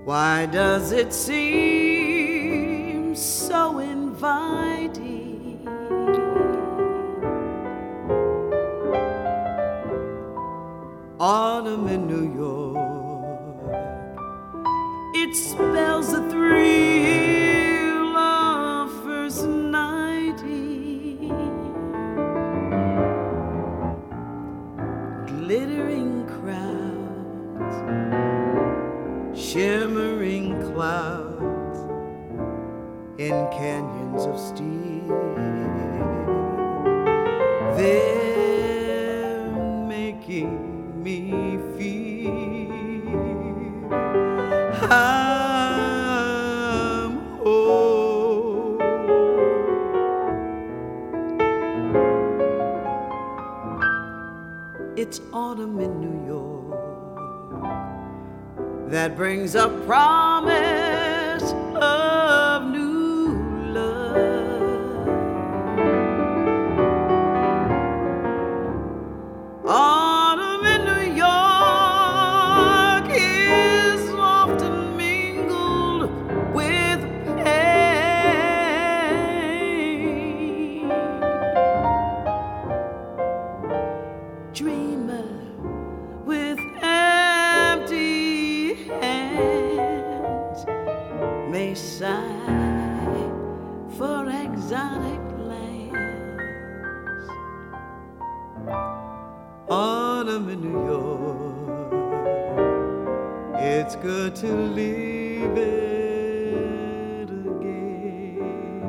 Why does it seem so inviting? Autumn in New York, it spells the thrill of first nighting. Glittering crowds, shimmering clouds in canyons of steel. They're making me feel I'm home. It's autumn in New York that brings a promise of new love. Autumn in New York is often mingled with pain. Dreamer with empty hands may sigh for exotic lands. Autumn in New York, it's good to leave it again.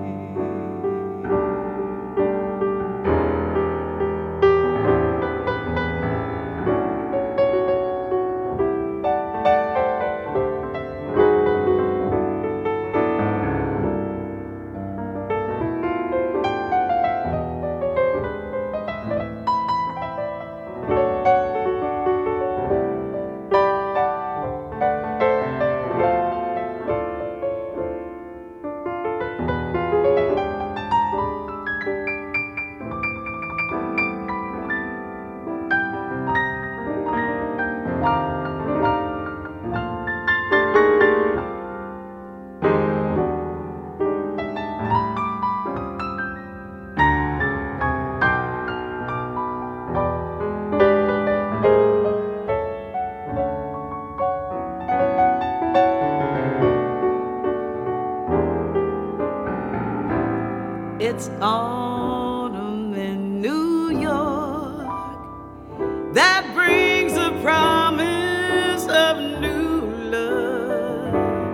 It's autumn in New York that brings a promise of new love.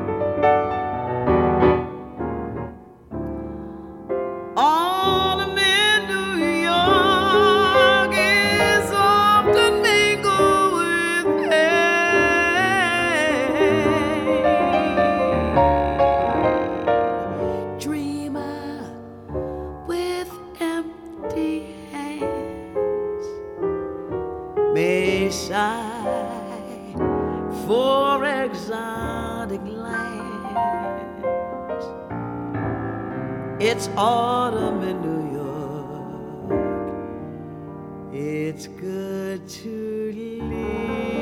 Autumn in New York is often mingled with pain. Dreamer with empty hands may sigh for exotic lands. It's autumn in New York, it's good to leave